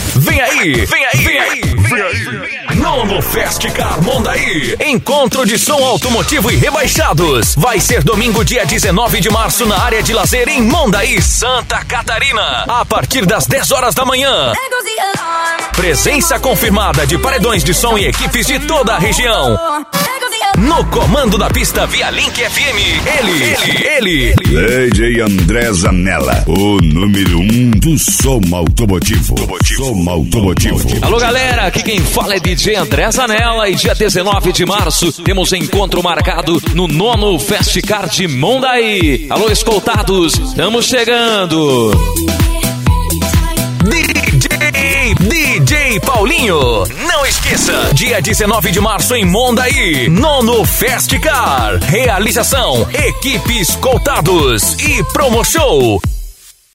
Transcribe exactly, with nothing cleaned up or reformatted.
Vem aí, vem aí, vem aí, vem aí. Nono Festicar Mondaí. Encontro de som automotivo e rebaixados. Vai ser domingo, dia dezenove de março, na área de lazer em Mondaí, Santa Catarina. A partir das dez horas da manhã. Presença confirmada de paredões de som e equipes de toda a região. No comando da pista via Link F M, ele, ele, ele. D J André Zanella, o número um do som automotivo. Som automotivo. Alô, galera, aqui quem fala é D J André Zanella e dia dezenove de março temos encontro marcado no nono Festicar de Mondaí. Alô, escoltados, estamos chegando. D J Paulinho, não esqueça, dia dezenove de março em Mondaí, nono Festicar. Realização, equipe Escoltados e Promo Show.